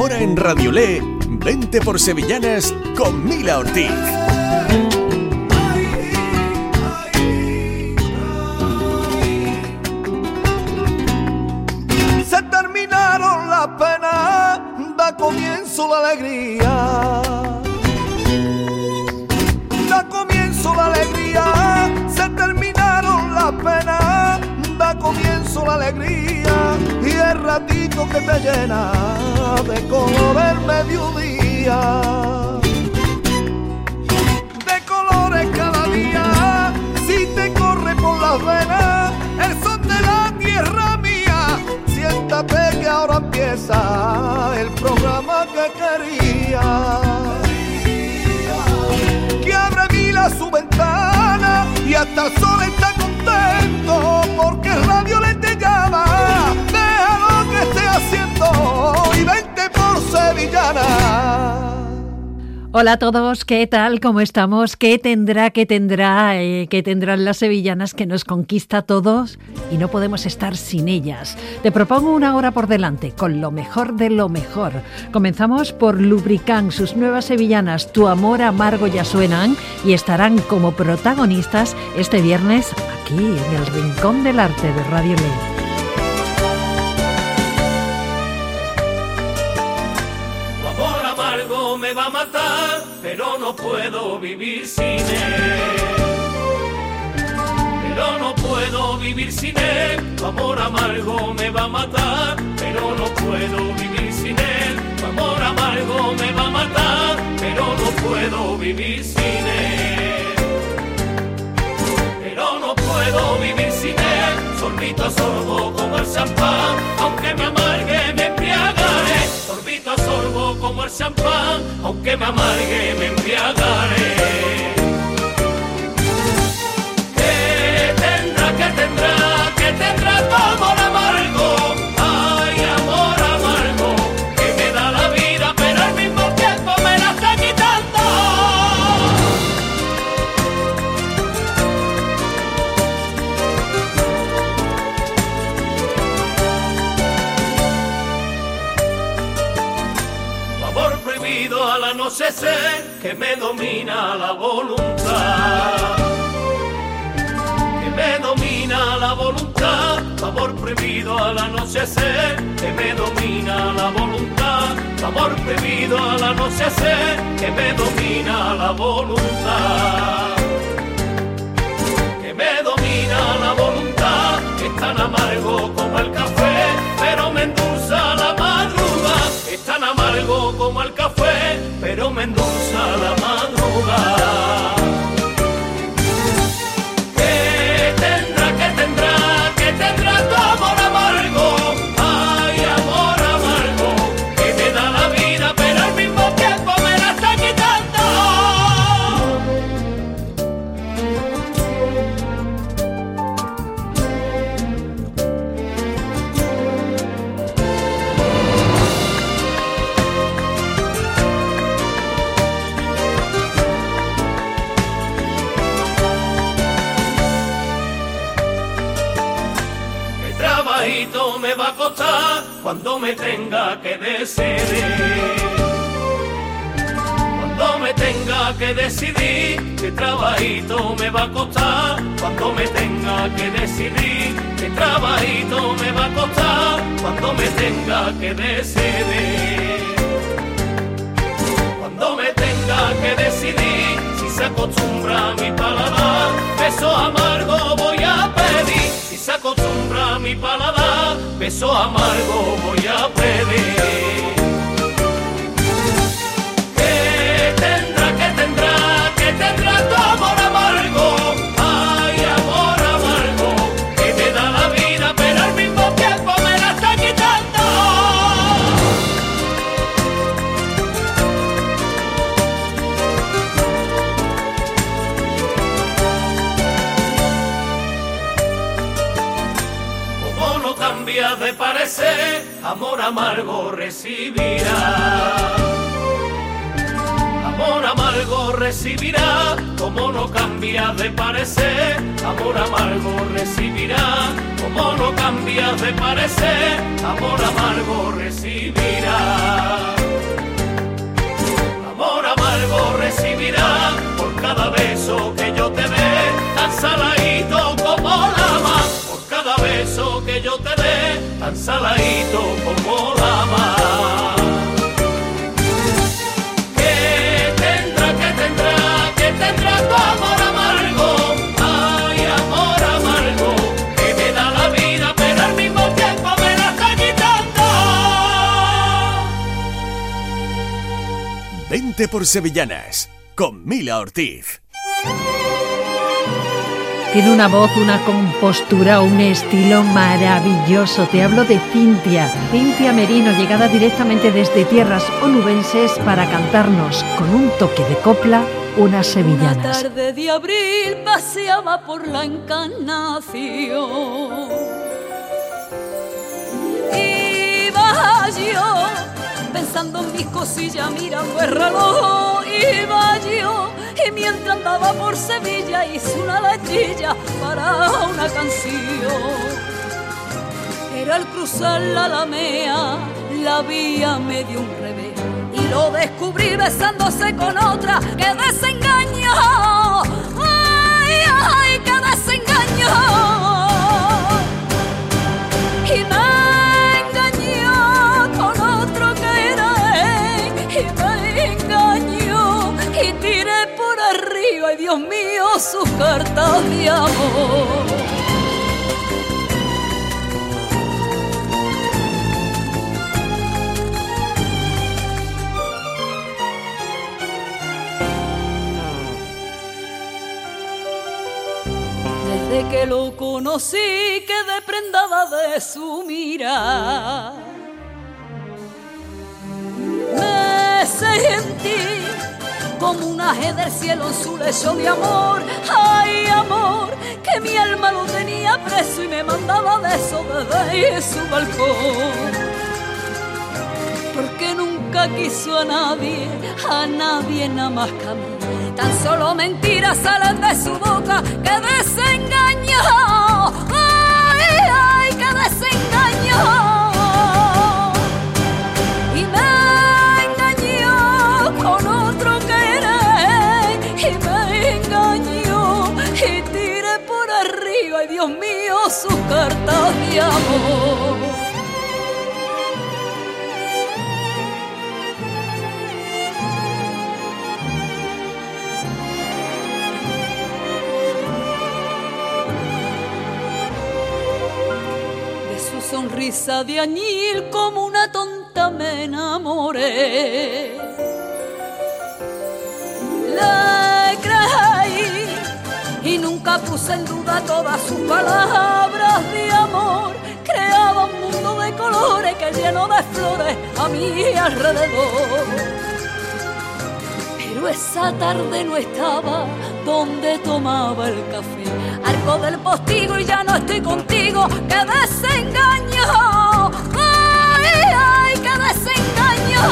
Ahora en Radiolé, vente por Sevillanas con Mila Ortiz. Se terminaron las penas, da comienzo la alegría. Da comienzo la alegría, se terminaron las penas, da comienzo la alegría, y el ratito que te llena de color el mediodía, de colores cada día, si te corre por las venas el sol de la tierra mía, siéntate que ahora empieza el programa que quería. Que abre Mila su ventana y hasta el sol está contento porque Radio Le te llama. Deja lo que esté haciendo y vente por Sevillana. Hola a todos, ¿qué tal? ¿Cómo estamos? ¿Qué tendrán las sevillanas que nos conquista a todos y no podemos estar sin ellas? Te propongo una hora por delante con lo mejor de lo mejor. Comenzamos por Lubricant, sus nuevas sevillanas Tu Amor Amargo ya suenan y estarán como protagonistas este viernes aquí en el Rincón del Arte de Radio Le. Me va a matar, pero no puedo vivir sin él. Pero no puedo vivir sin él. Tu amor amargo me va a matar, pero no puedo vivir sin él. Tu amor amargo me va a matar, pero no puedo vivir sin él. Pero no puedo vivir sin él. Sorbito a sorbo como el champán, aunque me amargue me embriagaré. Sorbito a sorbo como el champán, aunque me amargue me embriagaré. ¿Qué tendrá tu amor amargo? Ay, amor amargo, que me da la vida, pero al mismo tiempo me la está quitando. A la noche sé que me domina la voluntad, que me domina la voluntad, amor prohibido al anochecer, que me domina la voluntad, amor prohibido al anochecer, que me domina la voluntad, que me domina la voluntad, que es tan amargo como el café, pero me endulza la madrugada, es tan amargo como el café, pero me endulza la madrugada. ¿Qué tendrá tu amor amargo? Ay, amor amargo, que me da la vida, pero al mismo tiempo me la está quitando. Me va a costar cuando me tenga que decidir, cuando me tenga que decidir, qué trabajito me va a costar, cuando me tenga que decidir, qué trabajito me va a costar, cuando me tenga que decidir, cuando me tenga que decidir, si se acostumbra a mi paladar, beso amargo voy a pedir, si se acostumbra a mi paladar, beso amargo voy a pedir. ¿Qué tendrá tu amor amargo? Ay, amor amargo, que me da la vida, pero al mismo tiempo me la está quitando. Como no cambias de parecer, amor amargo recibirá. Amor amargo recibirá, como no cambias de parecer, amor amargo recibirá, como no cambias de parecer, amor amargo recibirá. que yo te dé, tan saladito como la mar. ¿Qué tendrá tu amor amargo? Ay, amor amargo, que me da la vida, pero al mismo tiempo me la está quitando. Vente por Sevillanas, con Mila Ortiz. Tiene una voz, una compostura, un estilo maravilloso. Te hablo de Cintia Merino, llegada directamente desde tierras onubenses para cantarnos con un toque de copla unas sevillanas. Una tarde de abril paseaba por la Encarnación. Iba yo pensando en mis cosillas, mirando el reloj. Iba yo y mientras andaba por Sevilla hice una letrilla para una canción. Era al cruzar la Alamea, la vía me dio un revés y lo descubrí besándose con otra. ¡Qué desengaño! ¡Ay, ay, qué desengaño! Y me engañó con otro que era él, y me engañó y tiré por arriba, ay Dios mío, sus cartas de amor. Desde que lo conocí quedé prendada de su mirar. Me sentí como un aje del cielo en su lecho de amor. Ay, amor, que mi alma lo tenía preso y me mandaba besos desde su balcón. Porque nunca quiso a nadie nada más que a mí. Tan solo mentiras salen de su boca. ¡Qué desengaño! ¡Ay, ay, qué desengaño! Y me engañó con otro que era él, y me engañó y tiré por arriba, ay Dios mío, sus cartas de amor. Sonrisa de añil como una tonta me enamoré. Le creí y nunca puse en duda todas sus palabras de amor. Creaba un mundo de colores que lleno de flores a mi alrededor. Pero esa tarde no estaba donde tomaba el café. Arco del postigo y ya no estoy contigo. ¡Qué desengaño! ¡Ay, ay, qué desengaño!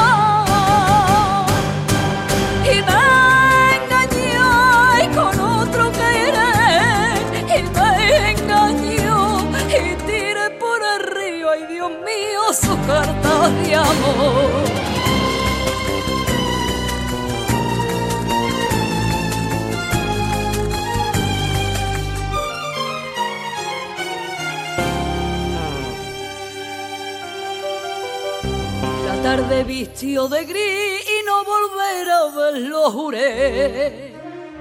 Y me engañó y con otro que era él, y me engañó y tiré por arriba, ay Dios mío, sus cartas de amor. Tarde vistió de gris y no volver a verlo juré.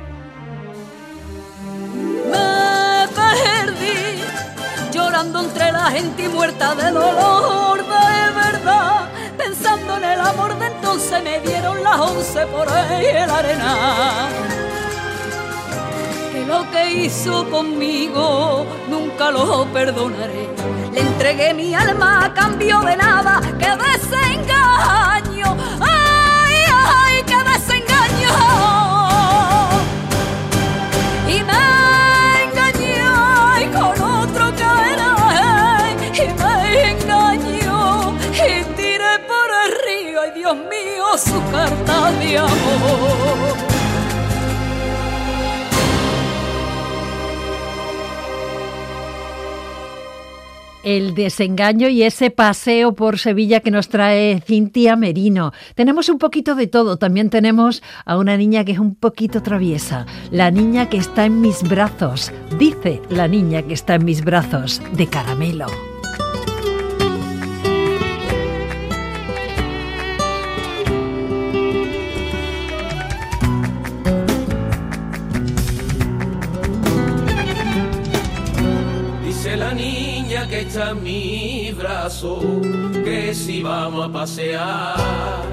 Me perdí llorando entre la gente y muerta de dolor de verdad. Pensando en el amor de entonces me dieron las 11 por ahí en la arena. Que lo que hizo conmigo nunca lo perdonaré. Le entregué mi alma a cambio de nada. ¡Qué desengaño! ¡Ay, ay, qué desengaño! Y me engañó y con otro que era él, y me engañó y tiré por arriba, ay Dios mío, sus cartas de amor. El desengaño y ese paseo por Sevilla que nos trae Cintia Merino. Tenemos un poquito de todo. También tenemos a una niña que es un poquito traviesa. La niña que está en mis brazos. Dice la niña que está en mis brazos, de Caramelo. Dice la niña que está en mi brazo, que si vamos a pasear,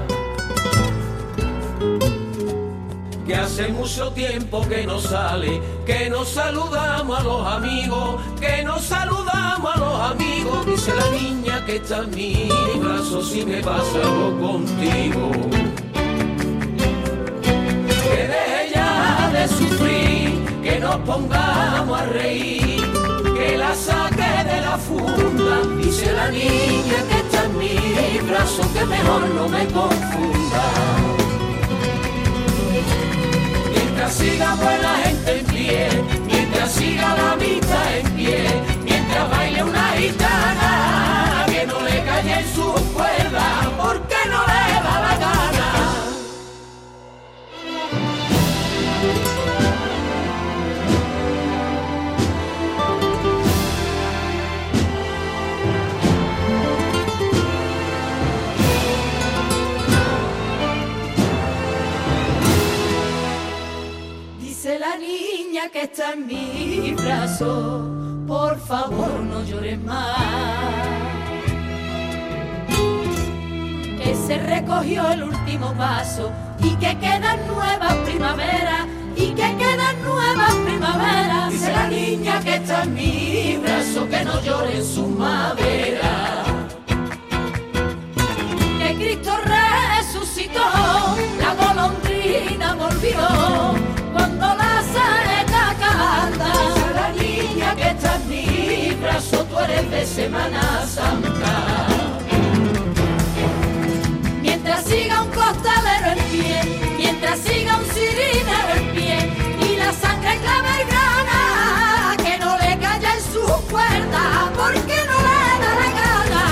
que hace mucho tiempo que no sale, que nos saludamos a los amigos, que nos saludamos a los amigos. Dice la niña que está en mi brazo, si me pasa algo contigo, que deje ya de sufrir, que nos pongamos a reír, que la saque de la funda. Dice la niña que está en mi brazo, que mejor no me confunda. Mientras siga buena gente en pie, mientras siga la amistad en pie, mientras baile una gitana, que no le calle en sus cuerdas, porque no le da la gana. La niña que está en mi brazo, por favor no llores más, que se recogió el último paso y que quedan nuevas primaveras, y que quedan nuevas primaveras. Dice la niña que está en mi brazo, que no llore en su madera, que Cristo resucitó, la golondrina volvió cuando la saeta canta. Dice la niña que está en mi brazo, tú eres de Semana Santa. Mientras siga un costalero en pie, mientras siga un cirinero en pie, y la sangre clave gana, que no le calla en su cuerda, porque no le da la gana.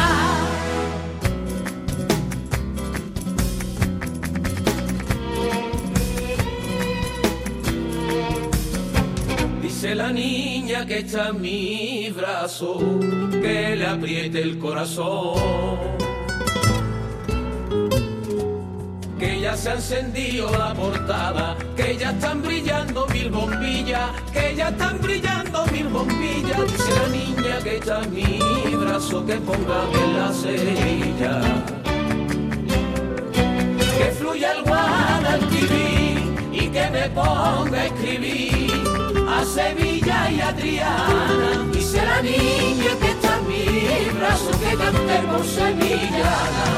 Dice la niña que está en mi brazo, que le apriete el corazón, que ya se ha encendido la portada, que ya están brillando 1000 bombillas, que ya están brillando 1000 bombillas. Dice la niña que está en mi brazo, que ponga bien la cerilla, que fluya el Guadalquivir y que me ponga a escribir a Sevilla y a Triana. Dice la niña que está en mi brazo, que cante por sevillana.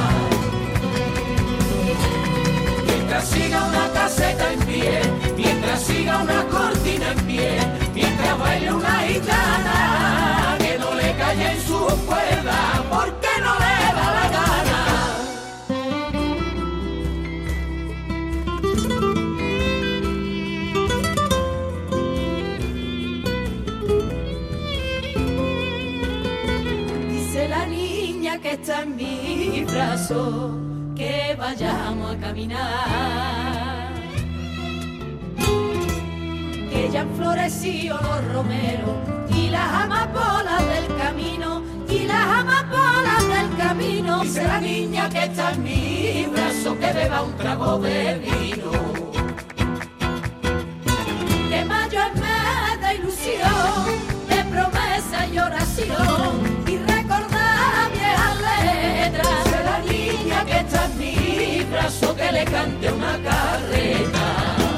Mientras siga una caseta en pie, mientras siga una cortina en pie, mientras baile una gitana, que no le calle en sus cuerdas, porque no le da la gana. Que está en mi brazo, que vayamos a caminar, que ya han florecido los romeros y las amapolas del camino, y las amapolas del camino. Dice la niña que está en mi brazo, que beba un trago de vino, que mayo es mes de ilusión, de promesa y oración, y recordar viejas letras. Dice la niña que está en mi brazo, que le cante una carreta.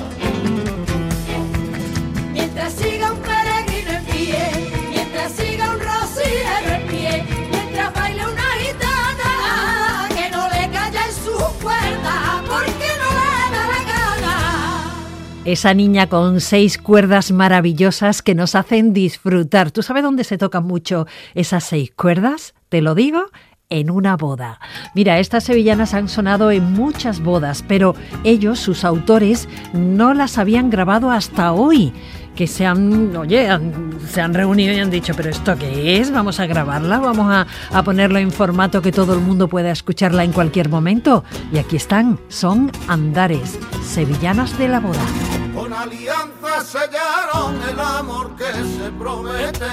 Mientras siga un peregrino en pie, mientras siga un rociero en pie, mientras baile una gitana, que no le calla en su cuerda, porque no le da la gana. Esa niña con 6 cuerdas maravillosas que nos hacen disfrutar. ¿Tú sabes dónde se tocan mucho esas 6 cuerdas? Te lo digo, en una boda. Mira, estas sevillanas han sonado en muchas bodas, pero ellos, sus autores, no las habían grabado hasta hoy. que se han reunido y han dicho, ¿pero esto qué es? ¿Vamos a grabarla? ¿Vamos a ponerlo en formato que todo el mundo pueda escucharla en cualquier momento? Y aquí están, son Andares, sevillanas de la boda. Con alianza sellaron el amor que se promete.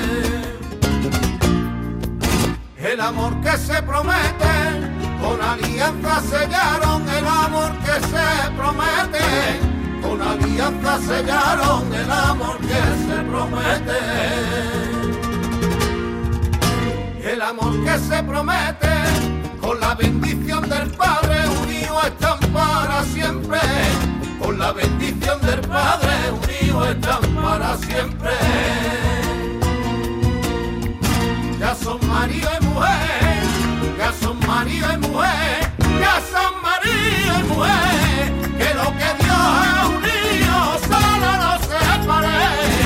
El amor que se promete. Con alianza sellaron el amor que se promete. Con alianza sellaron el amor que se promete. El amor que se promete. Con la bendición del Padre unidos están para siempre. Con la bendición del Padre unidos están para siempre. Ya son marido y mujer, ya son marido y mujer, ya son marido y mujer, que lo que Dios ha unido solo no se separe.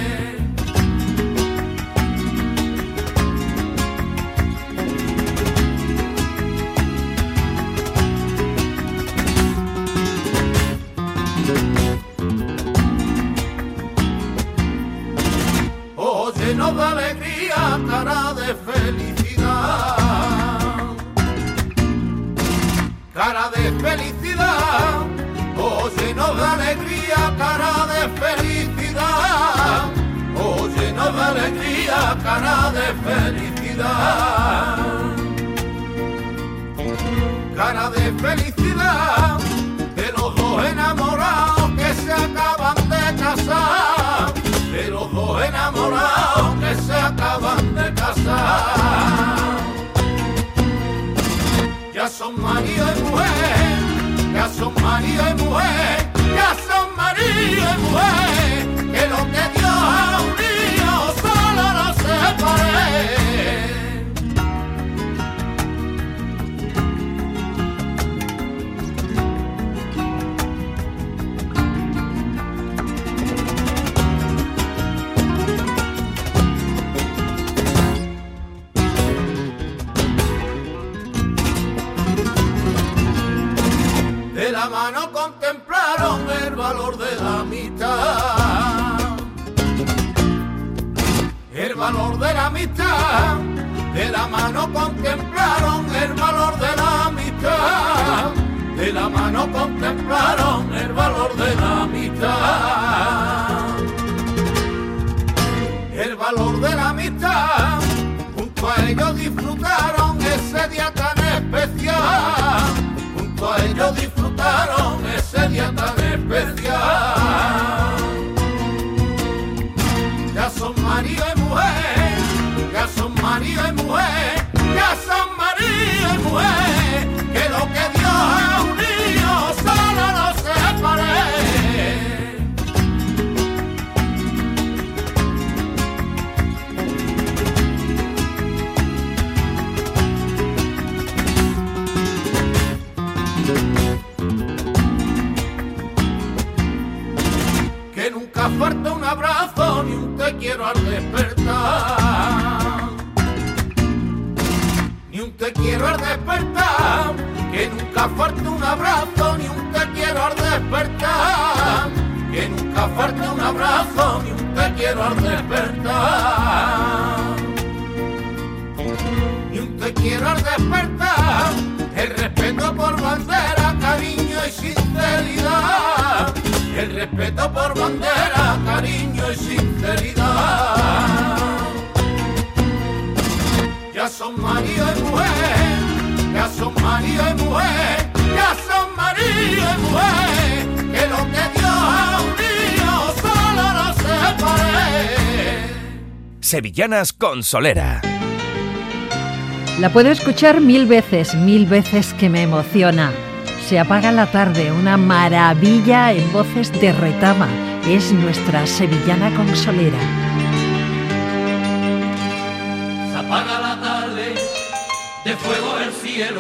Llenos de alegría, cara de felicidad, cara de felicidad, oh llenos de alegría, cara de felicidad, oh llenos de alegría, cara de felicidad, cara de felicidad, de los dos enamorados que se acaban de casar, de los dos enamorados que se acaban de casar. Ya son marido y mujer, ya son marido y mujer, ya son marido y mujer, que lo que Dios ha unido solo no se separe. La mano contemplaron el valor de la amistad, el valor de la amistad, de la mano contemplaron el valor de la amistad, de la mano contemplaron el valor de la amistad, el valor de la amistad, junto a ellos disfrutaron ese día tan especial. A ellos disfrutaron ese día tan especial. Ya son marido y mujer, ya son marido y mujer, ya son marido y mujer, que lo que Dios ha unido solo no se separe. Que nunca falta un abrazo ni un te quiero al despertar, ni un te quiero al despertar, que nunca falta un abrazo ni un te quiero al despertar, que nunca falta un abrazo ni un te quiero al despertar, ni un te quiero al despertar, el respeto por bandera, cariño y sinceridad, el respeto por bandera, cariño y sinceridad. Ya son marido y mujer, ya son marido y mujer, ya son marido y mujer, que lo que Dios ha unido solo no se separe. Sevillanas con Solera. La puedo escuchar mil veces que me emociona. Se apaga la tarde, una maravilla en voces de Retama. Es nuestra sevillana consolera. Se apaga la tarde, de fuego el cielo,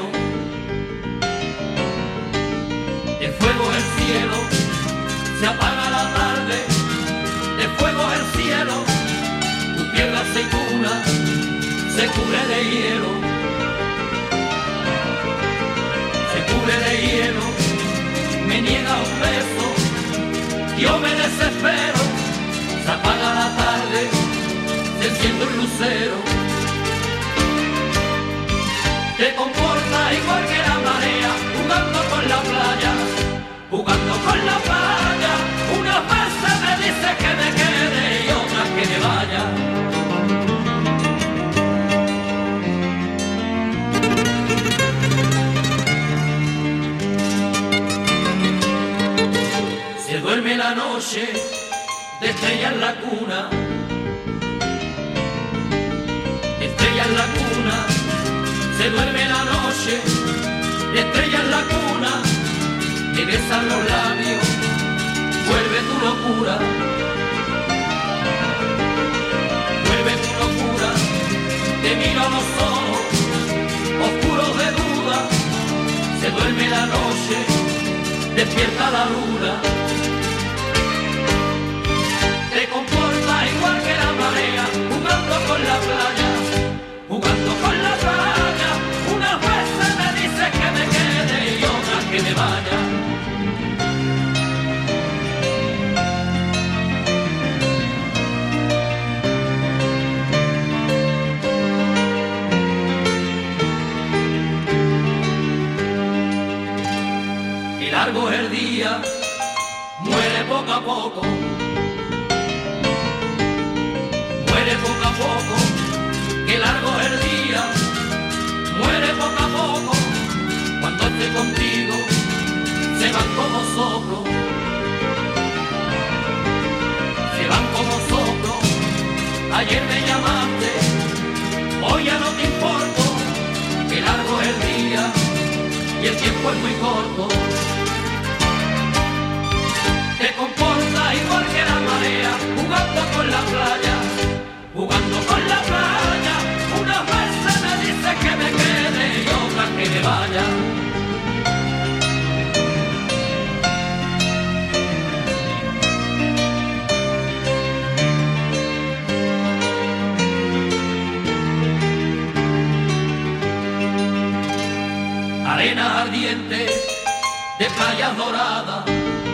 de fuego el cielo. Se apaga la tarde, de fuego el cielo. Tu piel de aceituna se cubre de hielo. De hielo, me niega un beso, yo me desespero, Se apaga la tarde, se enciende un lucero. Te comporta igual que la marea, jugando con la playa, jugando con la playa. Unas veces me dice que me quede y otras que me vaya. Se duerme la noche de estrella en la cuna, estrella en la cuna. Se duerme la noche de estrella en la cuna, me besan los labios, vuelve tu locura, vuelve tu locura. Te miro a los ojos oscuros de duda, se duerme la noche, despierta la luna. Te comporta igual que la marea, jugando con la playa, jugando con la playa. Unas veces me dice que me quede y otras que me vaya. Y largo es el día, muere poco a poco, muere poco a poco. Que largo es el día, muere poco a poco. Cuando esté contigo, se van como soplo, se van como soplo. Ayer me llamaste, hoy ya no te importo. Que largo es el día y el tiempo es muy corto. Te comporta igual que la marea, jugando con la playa, jugando con la playa. Unas veces me dice que me quede y otras que me vaya. Arena ardiente de playas doradas,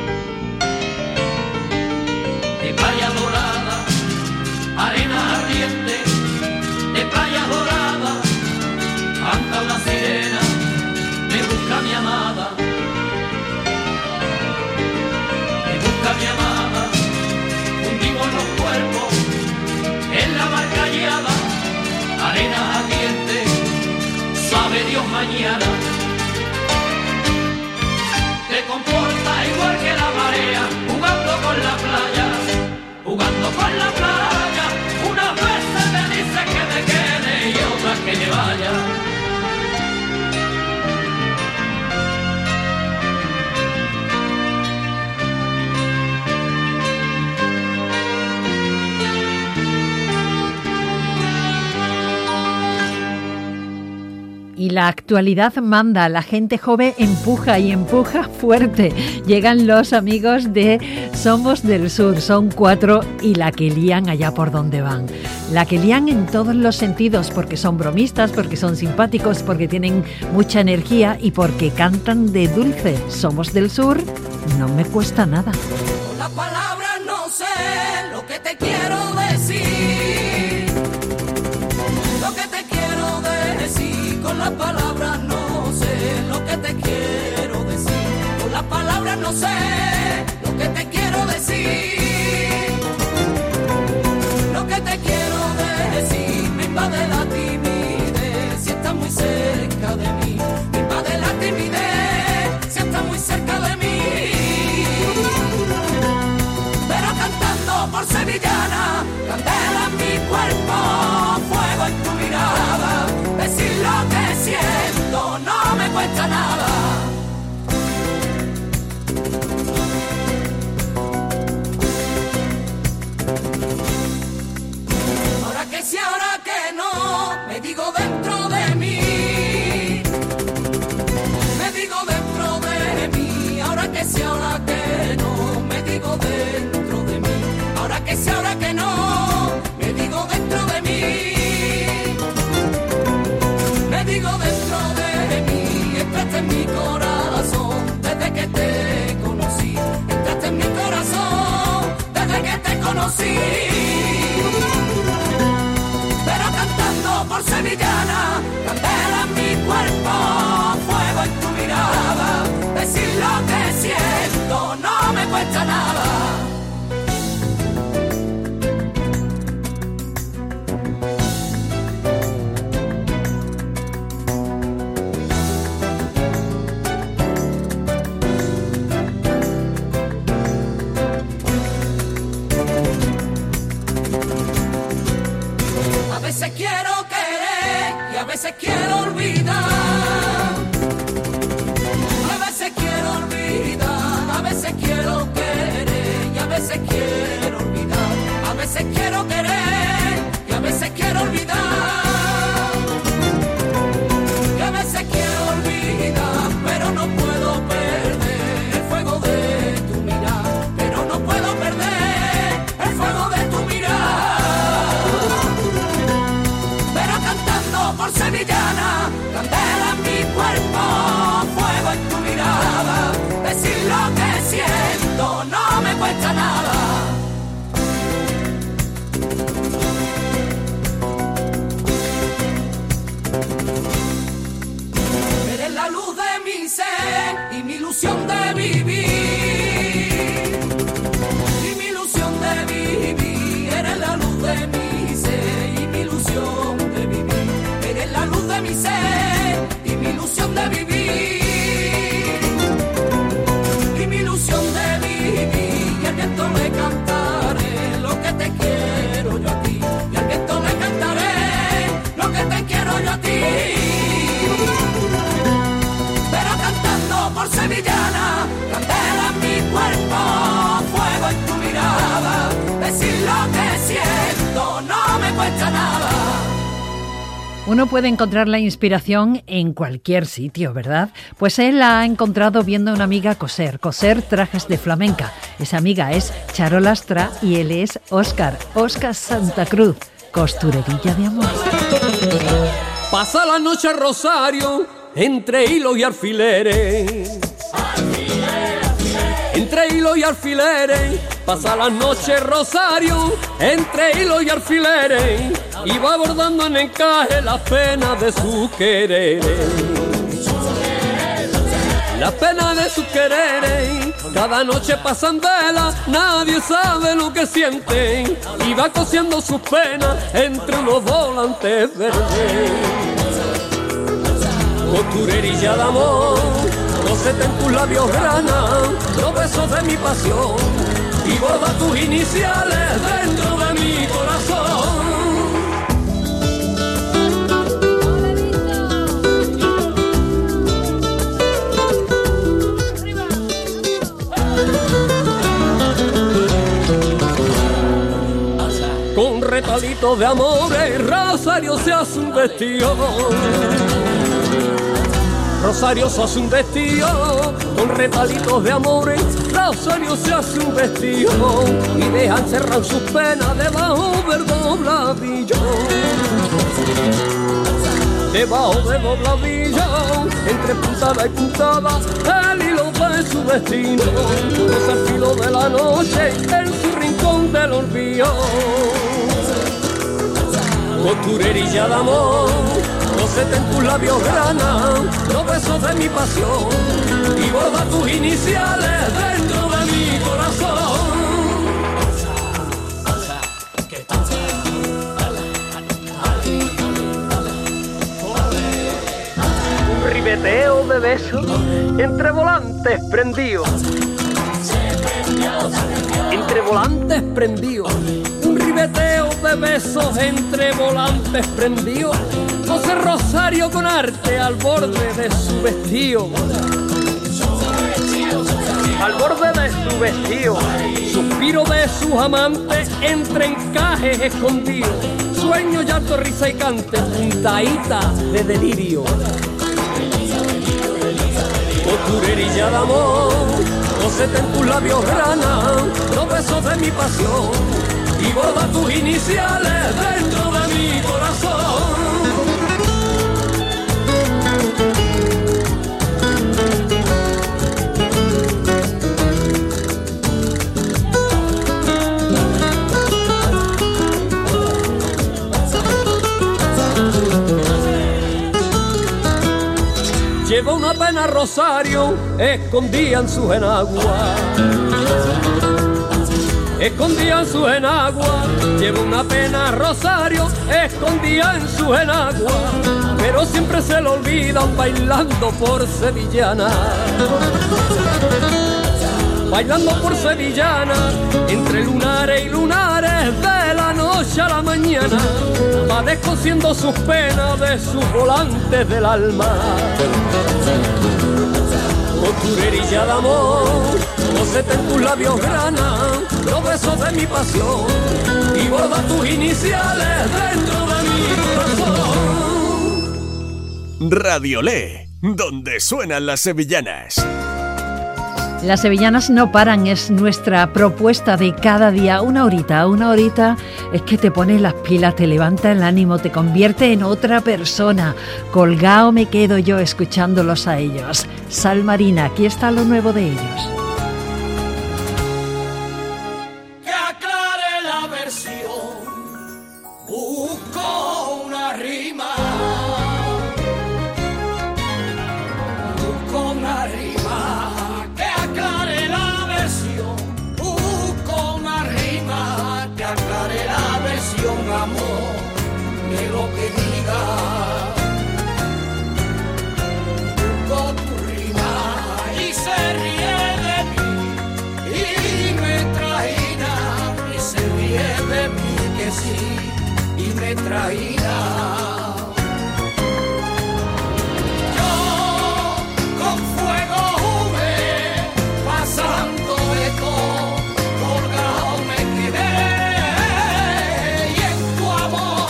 de playas doradas. Arena ardiente de playa dorada, canta una sirena, me busca mi amada, me busca mi amada. Hundimos los cuerpos en la mar callada, arena ardiente, sabe Dios mañana. Te comporta igual que la marea, jugando con la playa, jugando con la playa. Unas veces me dice que me quede y otras que me vaya. Y la actualidad manda, la gente joven empuja y empuja fuerte. Llegan los amigos de Somos del Sur, son 4 y la que lían allá por donde van. La que lían en todos los sentidos, porque son bromistas, porque son simpáticos, porque tienen mucha energía y porque cantan de dulce. Somos del Sur, no me cuesta nada. Con las palabras no sé lo que te quiero decir, lo que te quiero decir. Con las palabras no sé lo que te quiero decir, con las palabras no sé lo que te quiero decir, lo que te quiero decir. Me invade la timidez si estás muy cerca de mí, me invade la timidez si estás muy cerca de mí. Pero cantando por sevillana, candela en mi cuerpo, fuego en tu mirada, decir lo que siento no me cuesta nada. y mi ilusión de vivir. Y mi ilusión de vivir, eres la luz de mi ser y mi ilusión de vivir. Eres la luz de mi ser y mi ilusión de vivir. Y mi ilusión de vivir, y al viento le cantaré lo que te quiero yo a ti. Y al viento le cantaré lo que te quiero yo a ti. Pero cantando por sevillana, candela en mi cuerpo, fuego en tu mirada. Decir lo que siento no me cuesta nada. Uno puede encontrar la inspiración en cualquier sitio, ¿verdad? Pues él la ha encontrado viendo a una amiga coser trajes de flamenca. Esa amiga es Charo Lastra y él es Óscar Santa Cruz, costurerilla de amor. Pasa la noche Rosario entre hilos y alfileres. Entre hilos y alfileres, pasa la noche Rosario, entre hilos y alfileres, y va bordando en encaje las penas de sus quereres. Las penas de sus quereres, cada noche pasan vela, nadie sabe lo que sienten, y va cosiendo sus penas entre unos volantes verdes. Costurerilla de amor, cósete en tus labios grana los besos de mi pasión y borda tus iniciales dentro de mi corazón. Con retalitos de amores Rosario se hace un vestido. Rosario se hace un vestido, con retalitos de amores, Rosario se hace un vestido, y deja encerrar sus penas debajo del dobladillo. Debajo del dobladillo, entre puntada y puntada, el hilo de su destino, cruza el filo de la noche en su rincón del olvido. Costurerilla de amor, cósete en tus labios grana los besos de mi pasión y borda tus iniciales dentro de mi corazón. Un ribeteo de besos entre volantes prendidos. Entre volantes prendidos. Un ribeteo de besos entre volantes prendidos. José Rosario con arte al borde de su vestido. Al borde de su vestido. Suspiro de sus amantes entre encajes escondidos. Sueño, llanto, risa y cante, puntadita de delirio. Costurerilla de amor, cósete en tus labios grana los besos de mi pasión y borda tus iniciales dentro de mi corazón. Lleva una pena Rosario escondida en su enagua. Escondida en su enagua. Lleva una pena Rosario escondida en su enagua. Pero siempre se lo olvidan bailando por sevillana. Bailando por sevillana, entre lunares y lunares, de la noche a la mañana, va descosiendo sus penas de sus volantes del alma. Costurerilla de amor, cósete en tus labios grana los besos de mi pasión y borda tus iniciales dentro de mi corazón. Radiolé, donde suenan las sevillanas. Las sevillanas no paran, es nuestra propuesta de cada día. Una horita es que te pone las pilas, te levanta el ánimo, te convierte en otra persona. Colgado me quedo yo escuchándolos a ellos. Sal Marina, aquí está lo nuevo de ellos. Que aclare la versión, busco una rima, busco una rima. sí y me trairá. Yo con fuego jugué, pasando de todo, colgado me quedé y en tu amor.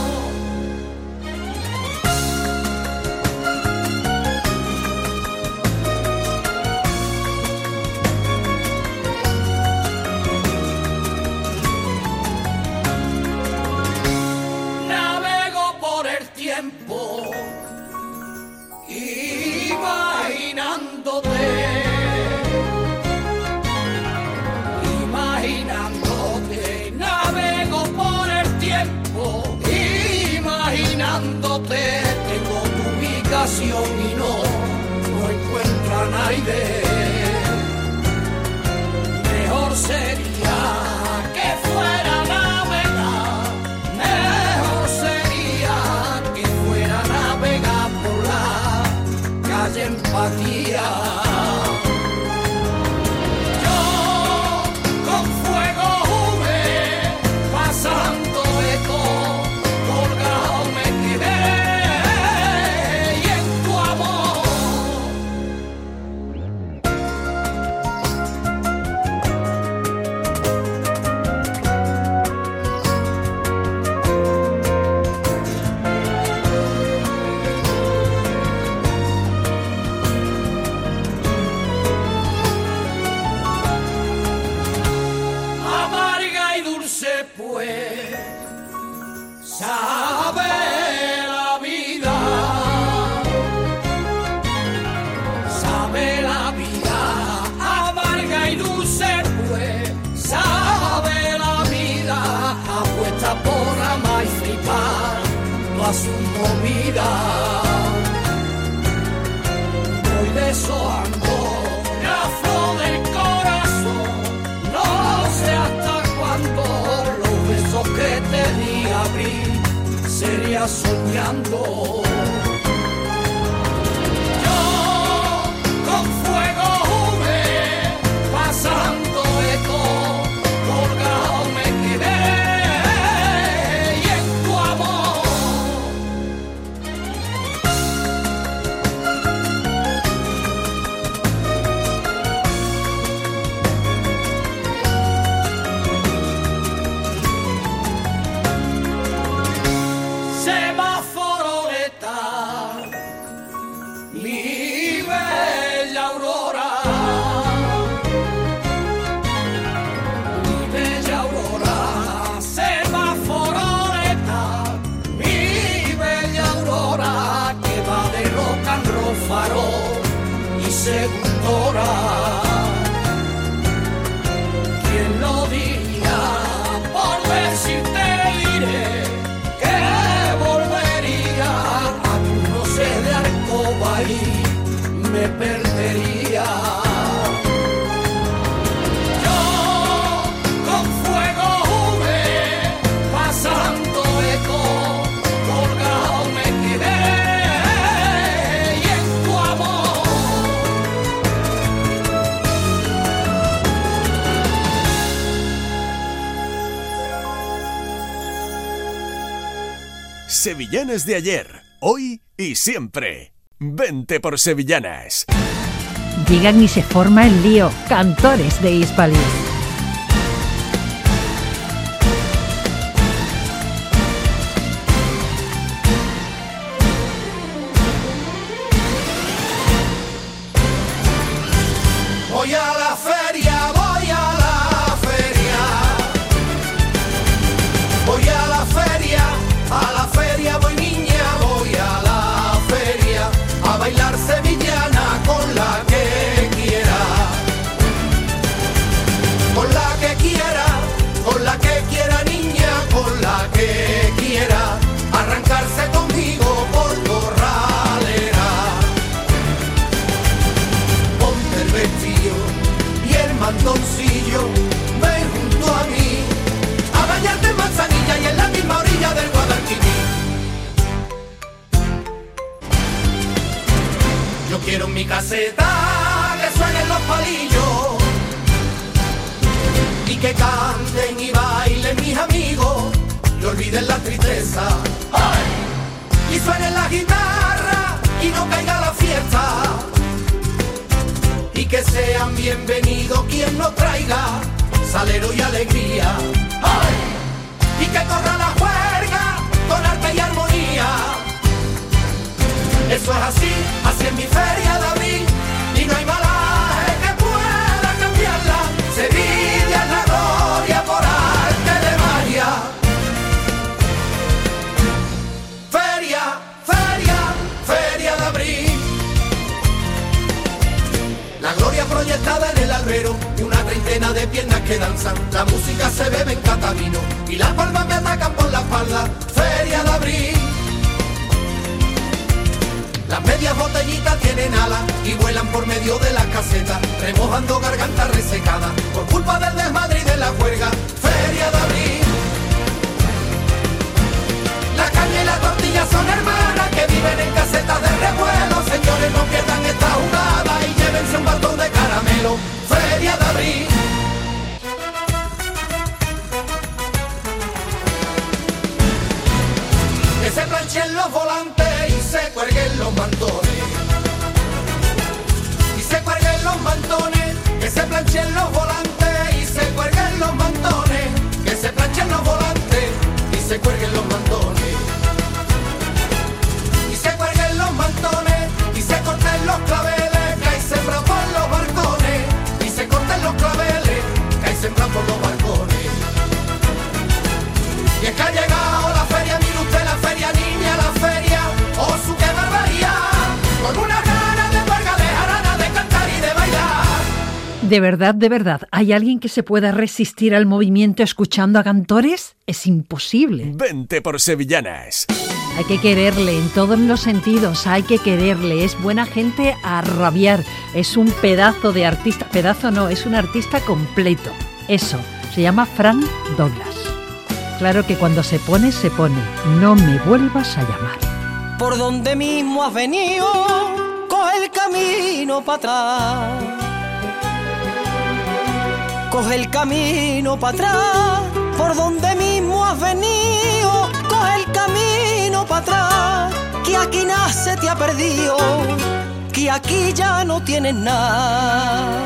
Imaginándote, navego por el tiempo, imaginándote, tengo tu ubicación y no encuentro a nadie. Mejor sería que fuera navegar, mejor sería que fuera navegar por la calle Empatía. Su comida, voy deshoando la flor del corazón, no sé hasta cuándo los besos que te di abrir sería soñando. Yo con fuego jugué, pasando de todo, colgado me quedé. Segundora, ¿quién lo diría? Por ver si te diré que volvería a tu no sé de alcoba y me perdería. Yo con fuego jugué, pasando de todo, colgado me quedé. Sevillanas de ayer, hoy y siempre. Vente por Sevillanas. Llegan y se forma el lío. Cantores de Hispalis. Voy a la feria, voy a la feria. Voy a la feria. A la feria voy niña, voy a la feria a bailar sevillana con la que quiera. Con la que quiera, con la que quiera niña, con la que quiera arrancarse conmigo por corralera. Ponte el vestido y el mandoncillo, ven junto a mí a bañarte en Manzanilla y en la misma orilla del Guadalquivir. Yo quiero en mi caseta que suenen los palillos y que canten y bailen mis amigos olviden la tristeza. ¡Ay! Y suene la guitarra y no caiga la fiesta. Y que sean bienvenidos quien nos traiga salero y alegría. ¡Ay! Y que corra la juerga con arte y armonía. Eso es así, así es mi feria de abril. Y no hay malaje que pueda cambiarla. Sevilla es la gloria por arte de magia. Feria, feria, feria de abril. La gloria proyectada en el albero y una treintena de piernas que danzan. La música se bebe en catamino y las palmas me atacan por la espalda. Feria de abril. Las medias botellitas tienen alas y vuelan por medio de las casetas, remojando gargantas resecadas por culpa del desmadre y de la juerga. Feria de abril. La caña y la tortilla son hermanas que viven en casetas de revuelo. Señores, no pierdan esta jugada y llévense un baltón de caramelo. Feria de abril. Que se planchen los volantes y se cuelguen los mantones. Y se cuelguen los mantones. Que se planchen los volantes y se cuelguen los mantones. Que se planchen los volantes y se cuelguen los mantones. Y se cuelguen los mantones y se corten los claveles que hay sembrados por los balcones. Y se corten los claveles que hay sembrados por los balcones. Y es que ha llegado la feria, mire usted la feria, niña, la feria, oh su qué barbaridad, con una gana de huelga, de jarana, de cantar y de bailar. De verdad, ¿hay alguien que se pueda resistir al movimiento escuchando a cantores? Es imposible. Vente por Sevillanas. Hay que quererle en todos los sentidos, hay que quererle. Es buena gente a rabiar, es un pedazo de artista, pedazo no, es un artista completo. Eso, se llama Frank Douglas. Claro que cuando se pone, no me vuelvas a llamar. Por donde mismo has venido, coge el camino para atrás. Coge el camino para atrás. Por donde mismo has venido, coge el camino para atrás. Que aquí nace te ha perdido, que aquí ya no tienes nada.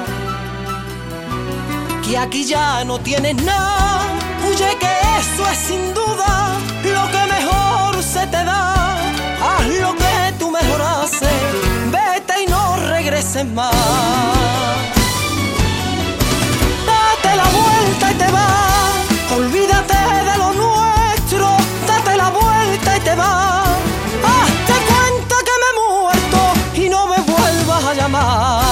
Que aquí ya no tienes nada. Huye que eso es sin duda lo que mejor se te da. Haz lo que tú mejor haces, vete y no regreses más. Date la vuelta y te vas, olvídate de lo nuestro. Date la vuelta y te vas. Hazte cuenta que me he muerto y no me vuelvas a llamar.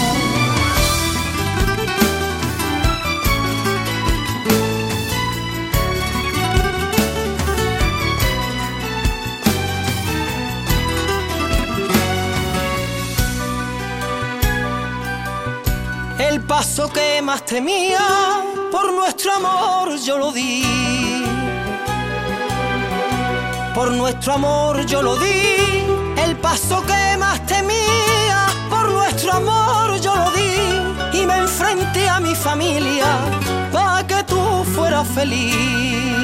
El paso que más temía, por nuestro amor yo lo di. Por nuestro amor yo lo di. El paso que más temía, por nuestro amor yo lo di. Y me enfrenté a mi familia, pa' que tú fueras feliz.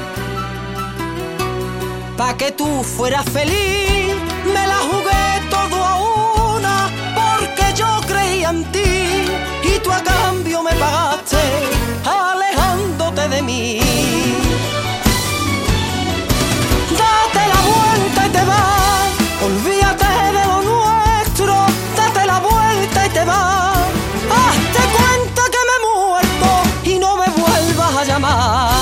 Pa' que tú fueras feliz. Me la jugué todo a una, porque yo creía en ti. Y tú a cambio me pagaste, alejándote de mí. Date la vuelta y te vas, olvídate de lo nuestro. Date la vuelta y te vas. Hazte cuenta que me he muerto y no me vuelvas a llamar.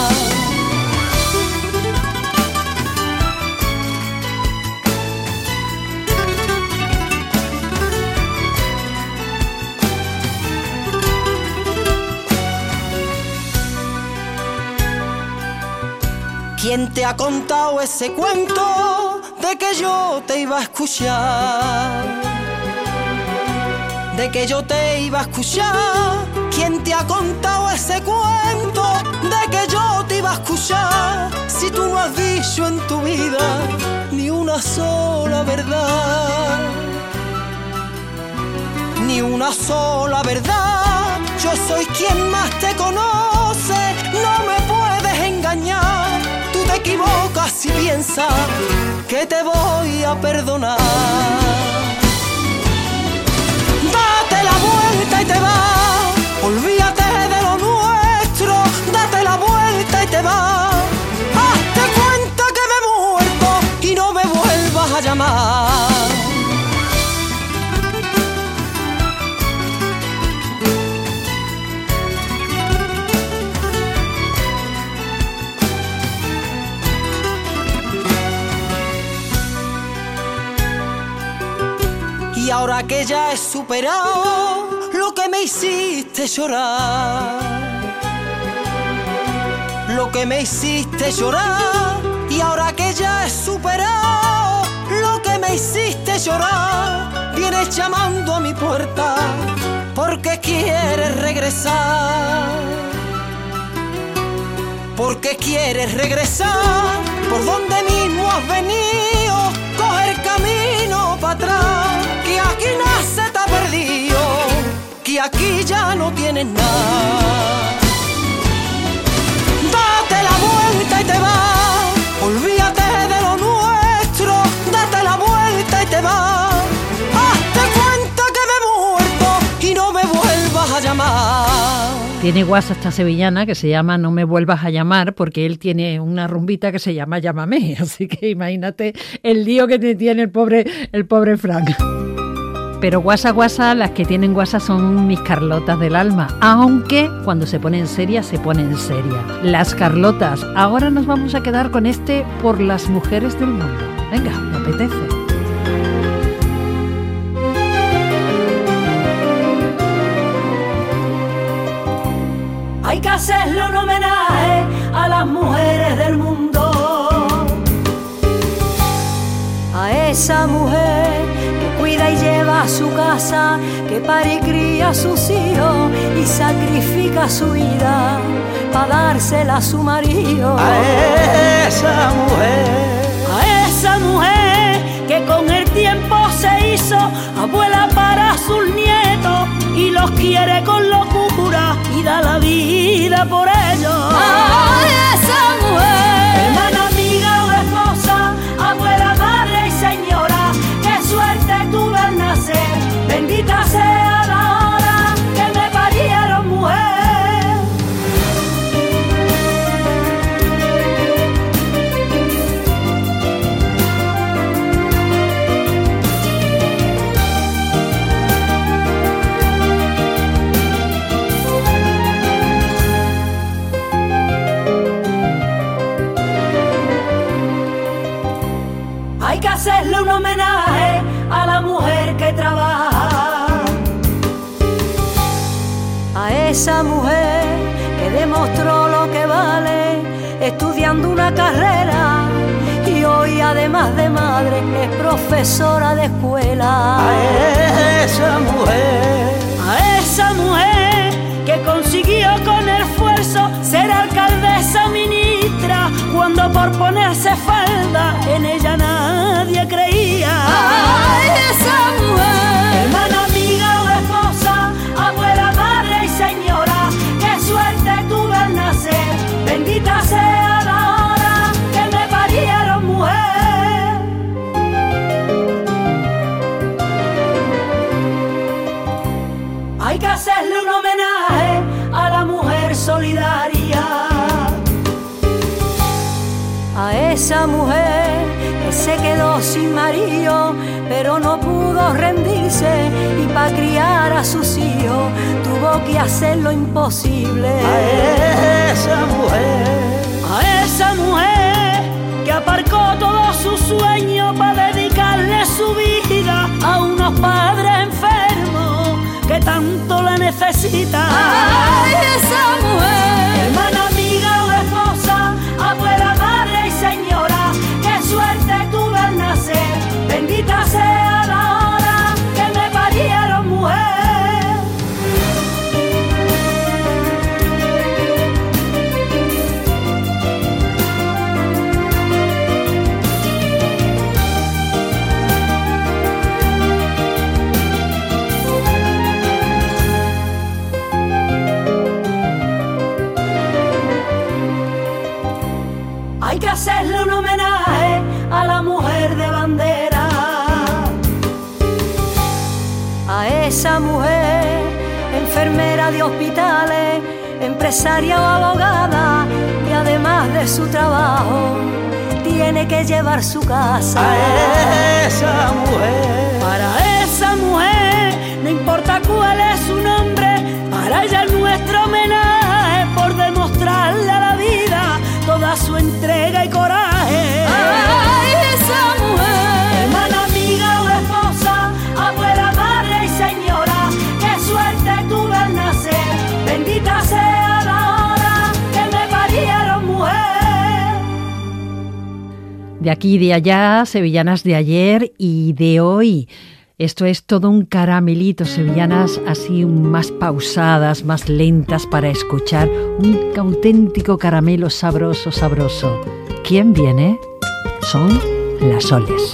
¿Quién te ha contado ese cuento de que yo te iba a escuchar? De que yo te iba a escuchar. ¿Quién te ha contado ese cuento de que yo te iba a escuchar? Si tú no has dicho en tu vida ni una sola verdad. Ni una sola verdad. Yo soy quien más te conoce, no me puedes engañar. Tú te equivocas si piensas que te voy a perdonar. Date la vuelta y te vas, olvídate de lo nuestro, date la vuelta y te vas. Hazte cuenta que me he muerto y no me vuelvas a llamar. Y ahora que ya he superado lo que me hiciste llorar, lo que me hiciste llorar, y ahora que ya he superado lo que me hiciste llorar, vienes llamando a mi puerta porque quieres regresar, porque quieres regresar por donde mismo has venido, coger camino para atrás, que aquí nada se te ha perdido, que aquí ya no tienes nada. Date la vuelta y te vas, olvídate de lo nuestro, date la vuelta y te vas. Hazte cuenta que me he muerto y no me vuelvas a llamar. Tiene WhatsApp esta sevillana que se llama No me vuelvas a llamar, porque él tiene una rumbita que se llama Llámame, así que imagínate el lío que tiene el pobre Frank. Pero guasa, las que tienen guasa son mis Carlotas del alma, aunque cuando se ponen serias, se ponen serias. Las Carlotas. Ahora nos vamos a quedar con este Por las mujeres del mundo. Venga, me apetece. Hay que hacerle un homenaje a las mujeres del mundo, a esa mujer que cuida y lleva a su casa, que pare y cría a sus hijos y sacrifica su vida para dársela a su marido. A esa mujer que con el tiempo se hizo abuela para sus nietos y los quiere con locura y da la vida por ellos. A esa mujer, hermana, amiga o esposa, abuela, madre y señora, qué suerte tuve al nacer, bendita sea la hora que me parieron mujer. Hay que hacerle un homenaje a la mujer que trabaja, a esa mujer que demostró lo que vale estudiando una carrera y hoy además de madre es profesora de escuela. A esa mujer que consiguió con esfuerzo ser alcaldesa ministra cuando por ponerse falda en ella nadie creía. ¡Ay, esa mujer! Hermana, amiga o esposa, abuela, madre y señora, qué suerte tuve al nacer, bendita sea la hora que me parieron mujer. Hay que hacerle un homenaje a la mujer solidaria, a esa mujer que se quedó sin marido pero no pudo rendirse y para criar a sus hijos tuvo que hacer lo imposible. A esa mujer que aparcó todos sus sueños para dedicarle su vida a unos padres enfermos que tanto la necesitan. ¡Ay, esa mujer! Hermana, amiga o esposa, abuela, madre y señora, qué suerte tuve al nacer, bendita sea la hora que me parieron mujer. enfermera de hospitales, empresaria o abogada, y además de su trabajo tiene que llevar su casa a esa mujer. Para esa mujer no importa cuál es su nombre, para ella es nuestro homenaje por demostrarle a la vida toda su entrega y coraje. ¡Ay, esa mujer! Hermana, amiga o esposa, abuela, madre y señora, qué suerte tuve al nacer, bendita sea la hora que me parieron mujer. De aquí y de allá, sevillanas de ayer y de hoy. Esto es todo un caramelito, sevillanas así más pausadas, más lentas para escuchar, un auténtico caramelo sabroso, sabroso. ¿Quién viene? Son las Soles.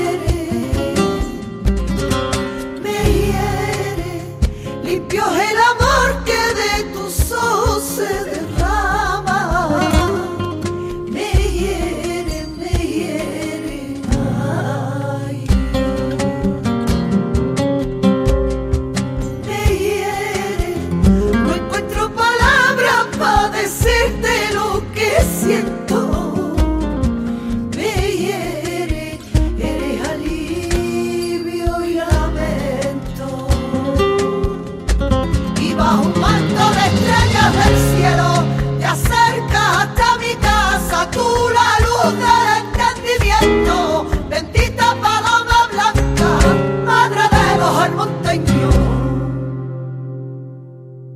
Limpios el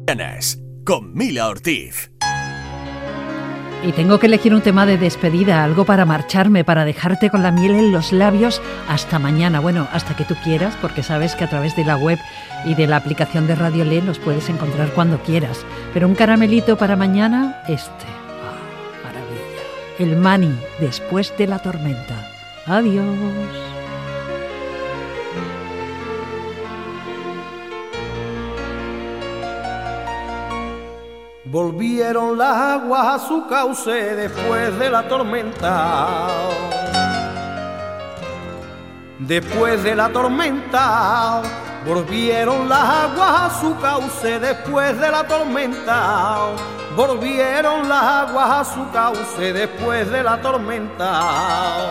Con Mila Ortiz. Y tengo que elegir un tema de despedida, algo para marcharme, para dejarte con la miel en los labios hasta mañana. Bueno, hasta que tú quieras, porque sabes que a través de la web y de la aplicación de Radio Le los puedes encontrar cuando quieras. Pero un caramelito para mañana, maravilla. El Mani, Después de la tormenta. Adiós. Volvieron las aguas a su cauce después de la tormenta. Después de la tormenta, volvieron las aguas a su cauce después de la tormenta. Volvieron las aguas a su cauce después de la tormenta.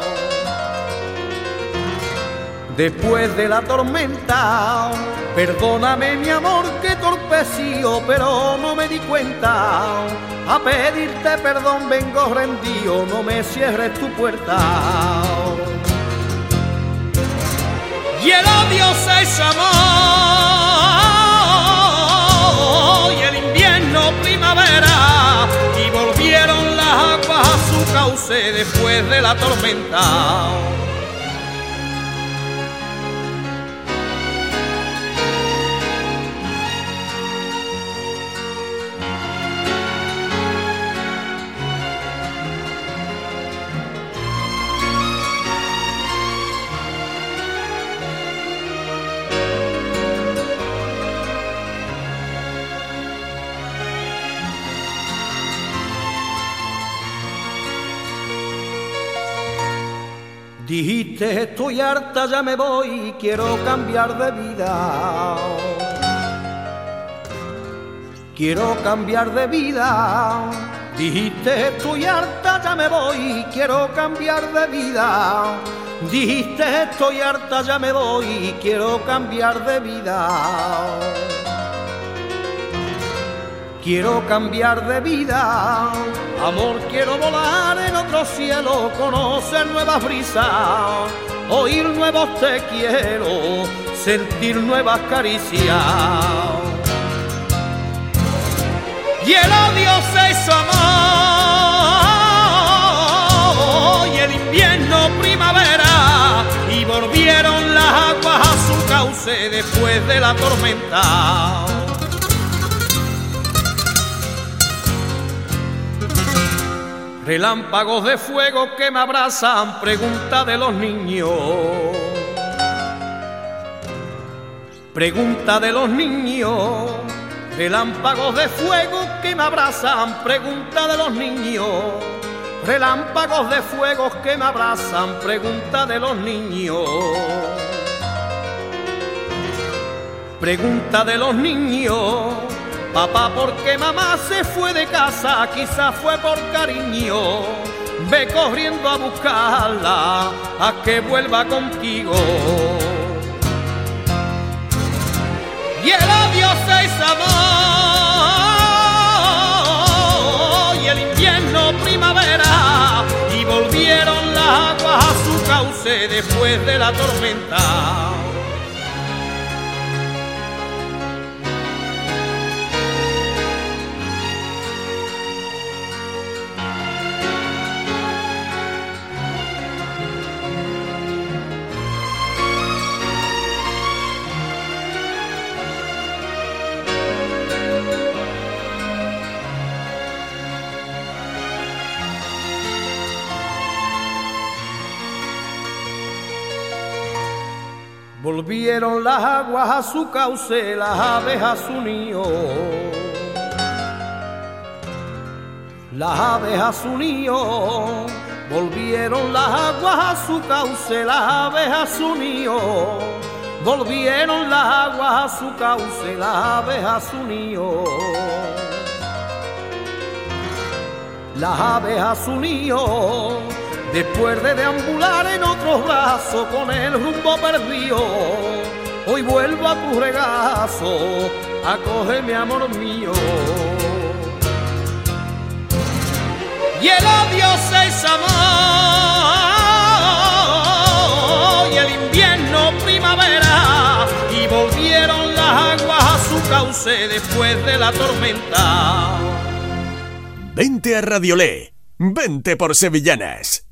Después de la tormenta, perdóname mi amor que torpecío, pero no me di cuenta. A pedirte perdón vengo rendido, no me cierres tu puerta. Y el odio se hizo amor, y el invierno primavera, y volvieron las aguas a su cauce después de la tormenta. Dijiste estoy harta, ya me voy, quiero cambiar de vida. Quiero cambiar de vida. Dijiste estoy harta, ya me voy, quiero cambiar de vida. Dijiste estoy harta, ya me voy, quiero cambiar de vida. Quiero cambiar de vida, amor, quiero volar en otro cielo, conocer nuevas brisas, oír nuevos te quiero, sentir nuevas caricias. Y el odio se hizo amor, y el invierno primavera, y volvieron las aguas a su cauce después de la tormenta. Relámpagos de fuego que me abrazan, pregunta de los niños. Pregunta de los niños. Relámpagos de fuego que me abrazan, pregunta de los niños. Relámpagos de fuego que me abrazan, pregunta de los niños. Pregunta de los niños. Papá, ¿por qué mamá se fue de casa? Quizás fue por cariño. Ve corriendo a buscarla, a que vuelva contigo. Y el odio se hizo amor, y el invierno primavera, y volvieron las aguas a su cauce después de la tormenta. Volvieron las aguas a su cauce, las aves a su nido. Las aves a su nido. Volvieron las aguas a su cauce, las aves a su nido. Volvieron las aguas a su cauce, las aves a su nido. Las aves a su nido. Después de deambular en otros brazos con el rumbo perdido, hoy vuelvo a tu regazo, acógeme amor mío. Y el odio se hizo amor, y el invierno primavera, y volvieron las aguas a su cauce después de la tormenta. Vente a Radiolé, vente por Sevillanas.